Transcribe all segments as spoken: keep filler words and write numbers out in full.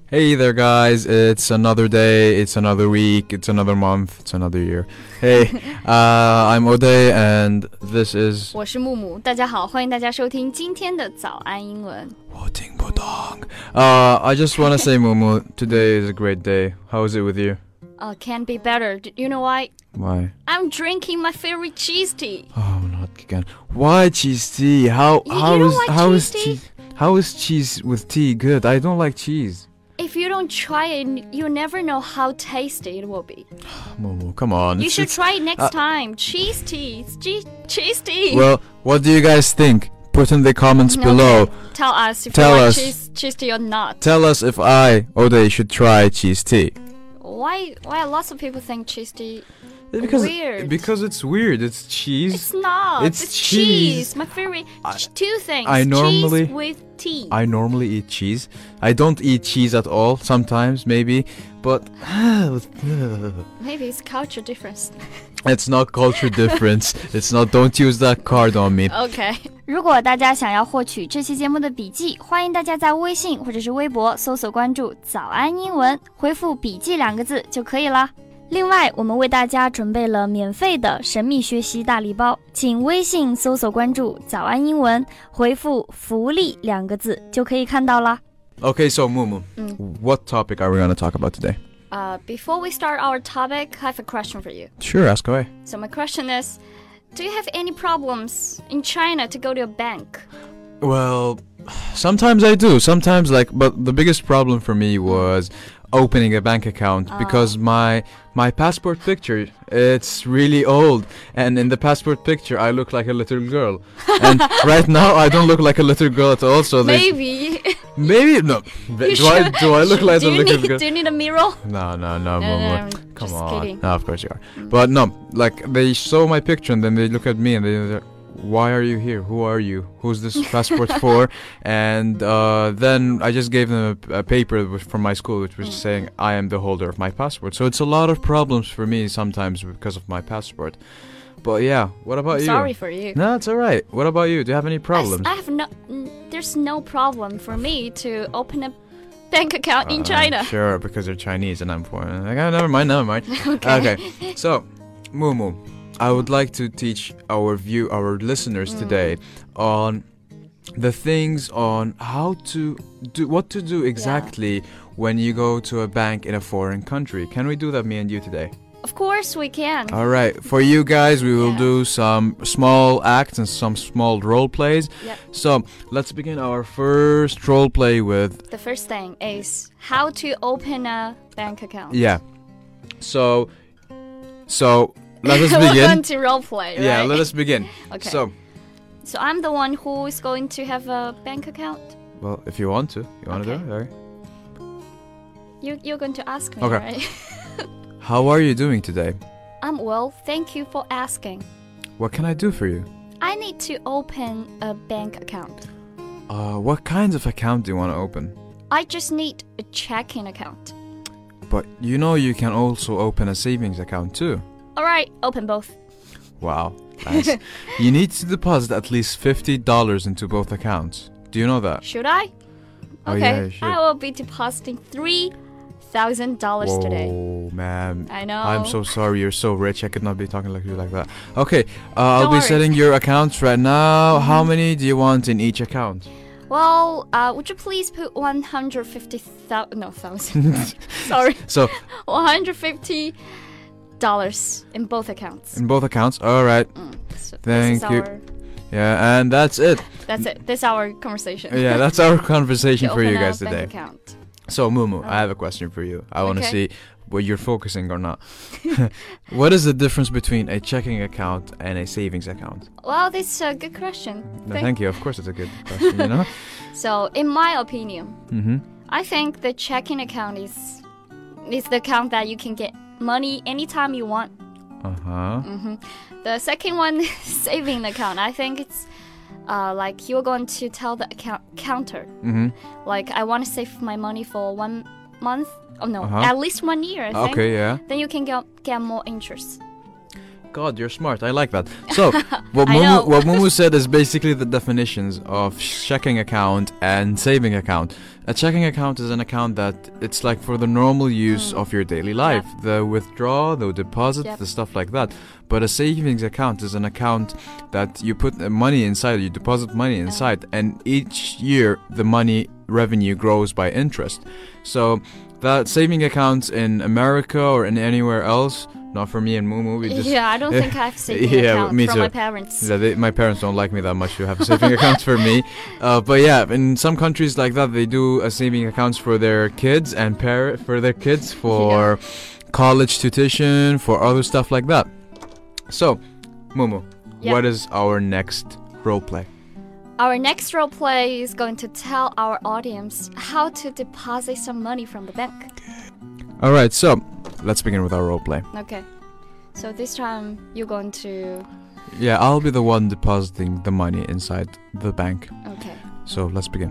Hey there, guys. It's another day, it's another week, it's another month, it's another year. Hey, uh, I'm Ode, and this is... 我是木木，大家好，欢迎大家收听今天的早安英文。 我听不懂。Uh, I just want to say, Mumu, today is a great day. How is it with you? Uh, can be better. Do you know why? Why? I'm drinking my favorite cheese tea. Oh, not again. Why cheese tea? How, You- how you don't is, like how is cheese tea? cheese? How is cheese with tea good? I don't like cheese. If you don't try it, you'll never know how tasty it will be. Mumu, come on. You It's- should it's- try it next uh, time. Cheese tea. It's che- cheese tea. Well, what do you guys think? Put in the comments Okay, below. Tell us if Tell you like us. cheese, cheese tea or not. Tell us if I, Ode, should try cheese tea. Why? Why lots of people think cheese tea? Because Weird. because it's weird. It's cheese. It's not. It's It's, cheese. cheese. My favorite. I- two things. I normally- cheese with tea. I normally eat cheese. I don't eat cheese at all. Sometimes, maybe, but Maybe it's culture difference. it's not culture difference. It's not. Don't use that card on me. OK， 如果大家想要获取这期节目的笔记，欢迎大家在微信或者是微博搜索关注“早安英文”，回复“笔记”两个字就可以啦。另外，我们为大家准备了免费的神秘学习大礼包，请微信搜索关注“早安英文”，回复“福利”两个字就可以看到啦。 Okay, so Mumu, Mm. what topic are we going to talk about today? Uh, before we start our topic, I have a question for you. Sure, ask away. So my question is, do you have any problems in China to go to a bank? Well, sometimes I do. Sometimes, like, but the biggest problem for me was opening a bank account Oh. because my my passport picture, it's really old, and in the passport picture I look like a little girl, and right now I don't look like a little girl at all. So they- Maybe. maybe no. You do I should- do I look like do a you little need, girl? Do you need a mirror? No, no, no, No, Momo. no, Come just on. kidding. No, of course you are. But no, like they saw my picture and then they look at me and they're, why are you here? Who are you? Who's this passport for? And uh, then I just gave them a, a paper which- from my school which was Mm. saying I am the holder of my passport. So it's a lot of problems for me sometimes because of my passport. But yeah, what about I'm you? sorry for you. No, it's alright. What about you? Do you have any I, problems? I have no. n- There's no problem for me to open a bank account in Uh, China. Sure, because you're Chinese and I'm foreign. Like, oh, never mind, never mind. Okay. Okay, so, Mumu, I would like to teach our view, our listeners Mm. today on the things on how to do, what to do exactly when you go to a bank in a foreign country. Can we do that, me and you, today? Of course we can. All right, for you guys, we will Yeah. do some small acts and some small role plays. Yep. So, let's begin our first role play with The first thing is how to open a bank account. yeah. So, so let us We're going begin. to role play, right? Yeah, let us begin. Okay. So, So I'm the one who is going to have a bank account. well, if you want to, you want to Okay. do it. Okay. You you're going to ask me, Okay. right? How are you doing today? I'm well. Thank you for asking. What can I do for you? I need to open a bank account. Uh, what kinds of account do you want to open? I just need a checking account. But you know you can also open a savings account too. All right, open both. Wow, nice. You need to deposit at least fifty dollars into both accounts. Do you know that? Should I? Oh, Okay, yeah, you should. I will be depositing three thousand dollars today. Whoa, man. I know. I'm so sorry. You're so rich. I could not be talking like you like that. Okay, uh, I'll Don't be worry. setting your accounts right now. How Mhm. many do you want in each account? Well, uh, would you please put one hundred fifty thousand? No, thousand. Sorry, So, one hundred fifty dollars in both accounts. in both accounts. All right. Mm, so Thank this is you. Our, Yeah, and that's it. that's it. This is our conversation. Yeah, that's our conversation To for you open a guys bank today. account. So, Mumu, Oh. I have a question for you. I want to Okay. see what you're focusing or not. What is the difference between a checking account and a savings account? Well, this is a good question. No, Thank- thank you. Of course, it's a good question. You know. So, in my opinion, Mm-hmm. I think the checking account is is the account that you can get money anytime you want. Uh huh. hmm The second one, saving account. I think it's uh, like you're going to tell the account counter, Mm-hmm. like I want to save my money for one month. Oh no, Uh-huh. at least one year. I think. Okay. Yeah. Then you can get get more interest. God, you're smart. I like that. So, what I know. Mumu, what Mumu said is basically the definitions of checking account and saving account. A checking account is an account that it's like for the normal use Mm. of your daily life, Yeah. the withdrawal, the deposit, Yep. the stuff like that. But a savings account is an account that you put uh, money inside, you deposit money inside, and each year the money revenue grows by interest. So that saving accounts in America or in anywhere else, not for me and Mumu, we just yeah, I don't think I have saving Yeah, account me from too. my parents. yeah, they, my parents don't like me that much to have a saving account for me. Uh, but yeah, in some countries like that, they do a saving accounts for their kids and par- for their kids for college tuition, for other stuff like that. So, Mumu, Yeah. what is our next role play? Our next role play is going to tell our audience how to deposit some money from the bank. All right, so let's begin with our role play. Okay. So this time you're going to. Yeah, I'll be the one depositing the money inside the bank. Okay. So let's begin.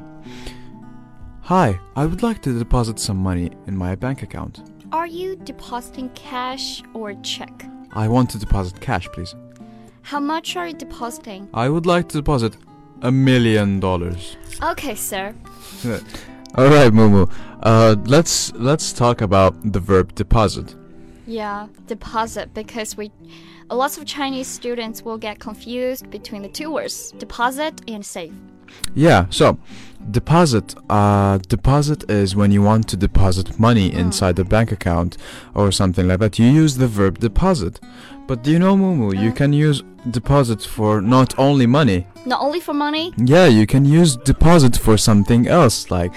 Hi, I would like to deposit some money in my bank account. Are you depositing cash or check? I want to deposit cash, please. How much are you depositing? I would like to deposit a million dollars. Okay, sir. All right, Mumu. Uh, let's let's talk about the verb deposit. Yeah, deposit, because we a lot of Chinese students will get confused between the two words, deposit and save. Yeah. So, deposit. Uh, deposit is when you want to deposit money Mm. inside the bank account or something like that. You use the verb deposit. But do you know, Mumu? You Uh. can use deposit for not only money. Not only for money. Yeah, you can use deposit for something else. Like,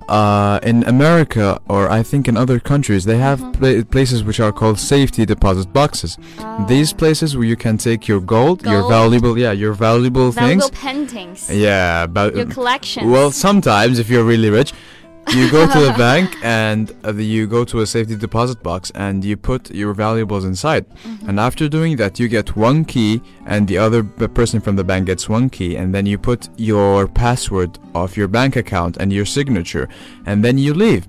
uh, in America or I think in other countries, they have Mhm. pla- places which are called safety deposit boxes. Uh, These places where you can take your gold, your Gold. valuable, yeah, your valuable valuable things. paintings. Yeah, but Your collections. well, sometimes if you're really rich, you go to the bank and uh, the, you go to a safety deposit box and you put your valuables inside. Mhm. And after doing that, you get one key, and the other b- person from the bank gets one key, and then you put your password of your bank account and your signature, and then you leave.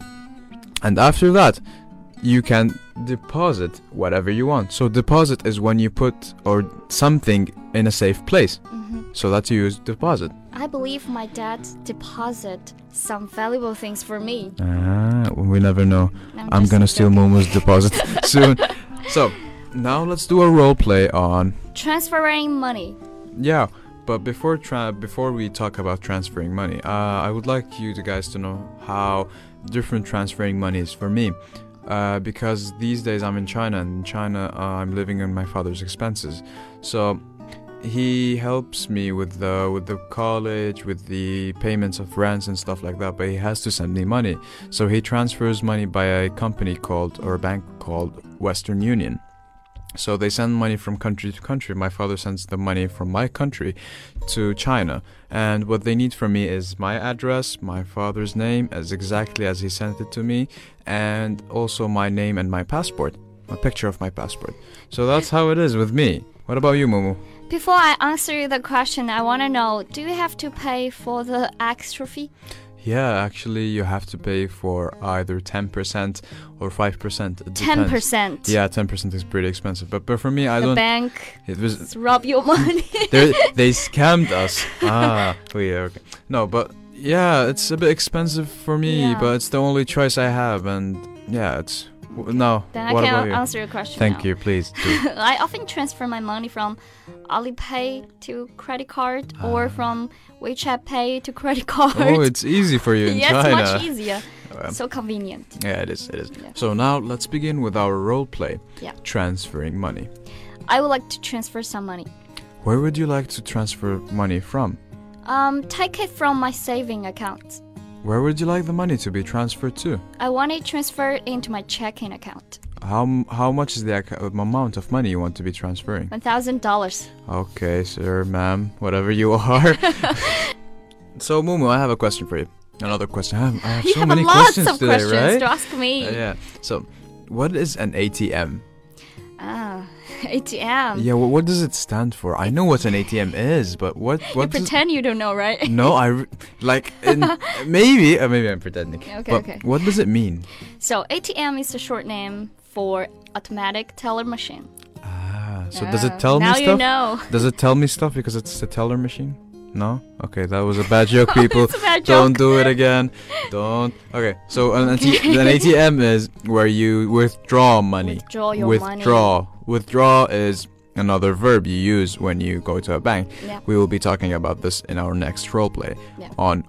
And after that, you can deposit whatever you want. So deposit is when you put or something in a safe place. Mhm. So that's you use deposit. I believe my dad deposit some valuable things for me. Ah, we never know. I'm, I'm just gonna steal joking. Momo's deposit soon. So now let's do a role play on. Transferring money. Yeah, but before tra- before we talk about transferring money, uh, I would like you to guys to know how different transferring money is for me. Uh, because these days I'm in China, and in China uh, I'm living on my father's expenses. So he helps me with the with the college, with the payments of rents and stuff like that, but he has to send me money. So he transfers money by a company called, or a bank called, Western Union. So they send money from country to country. My father sends the money from my country to China. And what they need from me is my address, my father's name, as exactly as he sent it to me, and also my name and my passport, a picture of my passport. So that's how it is with me. What about you, Momo? Before I answer the question, I want to know, do you have to pay for the extra fee? Yeah, actually, you have to pay for either ten percent or five percent. It ten depends. percent. Yeah, ten percent is pretty expensive. But, but for me, I The don't... bank It was... rob your money. They they scammed us. Ah, oh, yeah, okay. No, but yeah, it's a bit expensive for me, Yeah. but it's the only choice I have, and yeah, it's w- no. Then What I about can you? answer your question Thank now. you, please. Do. I often transfer my money from Alipay to credit card or Ah. from WeChat Pay to credit card. Oh, it's easy for you in yes, China. much easier. Um, So convenient. yeah, it is. It is. Yeah. So now let's begin with our role play. Yeah. Transferring money. I would like to transfer some money. Where would you like to transfer money from? Um, take it from my saving account. Where would you like the money to be transferred to? I want it transferred into my checking account. How m- how much is the ac- amount of money you want to be transferring? One thousand dollars. Okay, sir, ma'am, whatever you are. So, Mumu, I have a question for you. Another question. I have, I have You so have many lots questions of today, questions right? to ask me. Uh, yeah. So, what is an A T M? Ah, A T M. Yeah. Well, what does it stand for? I know what an A T M is, but what You what? does- pretend you don't know, right? No, I re- like in, maybe uh, maybe I'm pretending. Okay, but okay. What does it mean? So A T M is the short name for automatic teller machine. Ah, Yeah. So Uh, does it tell now me you stuff? know. Does it tell me stuff because it's a teller machine? No? Okay, that was a bad joke, people. It's a bad Don't joke. do it again. Don't. Okay, so an, an A T M is where you withdraw money. Withdraw your withdraw. money. Withdraw is another verb you use when you go to a bank. Yeah. We will be talking about this in our next roleplay Yeah. on.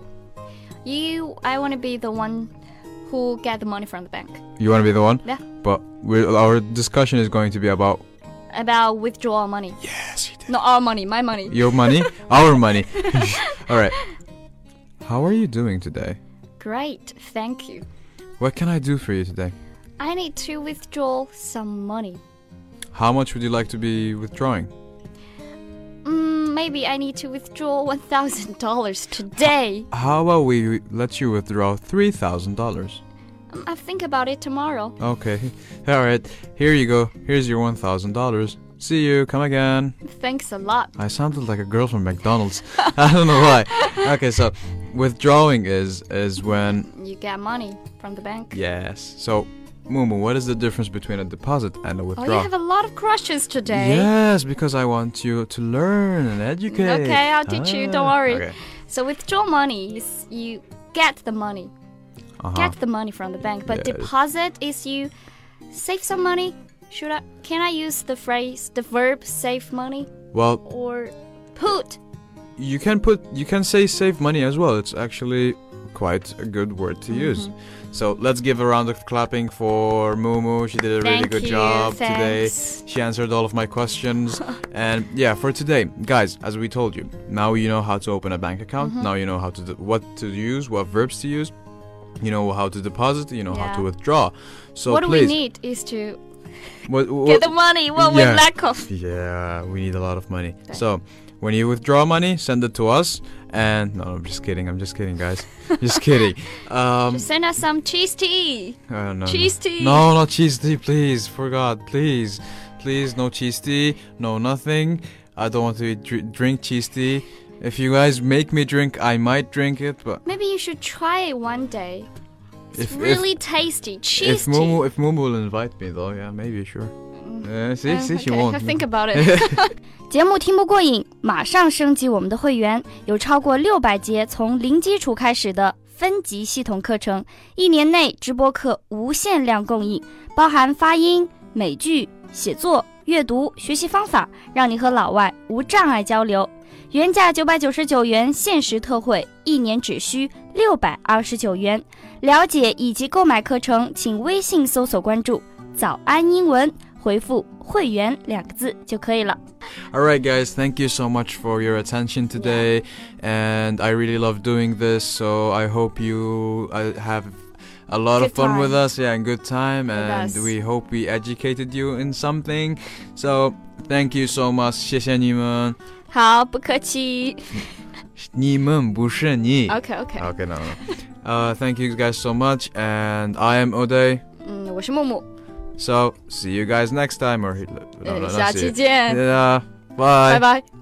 You, I want to be the one who get the money from the bank. You want to be the one? Yeah. But we our discussion is going to be about About withdraw money. yes, you did. Not our money, my money. Your money, our money. All right. How are you doing today? Great, thank you. What can I do for you today? I need to withdraw some money. How much would you like to be withdrawing? Mm, maybe I need to withdraw one thousand dollars today. How about we let you withdraw three thousand dollars? Um, I'll think about it tomorrow. Okay. All right. Here you go. Here's your one thousand dollars. See you. Come again. Thanks a lot. I sounded like a girl from McDonald's. I don't know why. Okay, so withdrawing is is when You get money from the bank. yes. So Mumu, what is the difference between a deposit and a Oh, withdrawal? you have a lot of questions today. Yes, because I want you to learn and educate. Okay, I'll teach you, don't worry. Okay. So withdraw money is you get the money. Uh-huh. Get the money from the bank. But Yes. deposit is you save some money. Should I can I use the phrase the verb save money Well, or put? you can put you can say save money as well. It's actually quite a good word to use. Mm-hmm. So let's give a round of clapping for Mumu. She did a really Thank good you, job today. thanks. She answered all of my questions. And yeah, for today, guys, as we told you, now you know how to open a bank account. Mm-hmm. Now you know how to do, what to use, what verbs to use. You know how to deposit. You know how Yeah. to withdraw. So what please, we need is to what, what, get the money. What yeah. we lack of. Yeah, we need a lot of money. Okay. So, when you withdraw money, send it to us. And no, I'm just kidding. I'm just kidding, guys. Just kidding. Um, Just send us some cheese tea. uh, no, Cheese no. tea. No, not cheese tea, please. For God, please, please, no cheese tea, no nothing. I don't want to dr- drink cheese tea. If you guys make me drink, I might drink it, but Maybe you should try it one day. It's If- really tasty. Cheese if tea. Momo, if Momo will invite me, though, yeah, maybe, sure. Uh, see, Uh, see, she okay, won't. I'll think about it. 节目听不过瘾，马上升级我们的会员，有超过六百节从零基础开始的分级系统课程，一年内直播课无限量供应，包含发音、美剧、写作、阅读、学习方法，让你和老外无障碍交流。原价九百九十九元，限时特惠，一年只需六百二十九元。了解以及购买课程，请微信搜索关注“早安英文”，回复“会员”两个字就可以了。 Alright, guys, thank you so much for your attention today. And I really love doing this, so I hope you uh, have a lot Good of fun time. with us. Yeah, and good time. And us. we hope we educated you in something. So, thank you so much. 谢谢你们。 好，不客气。 你们不是你。 OK OK。 Okay, no, no. Uh, thank you guys so much. And I am O'Day. 嗯，我是木木。 So, see you guys next time. Or, no, no, 呃， not 下 see 期 you. 见， Yeah, bye. 拜拜。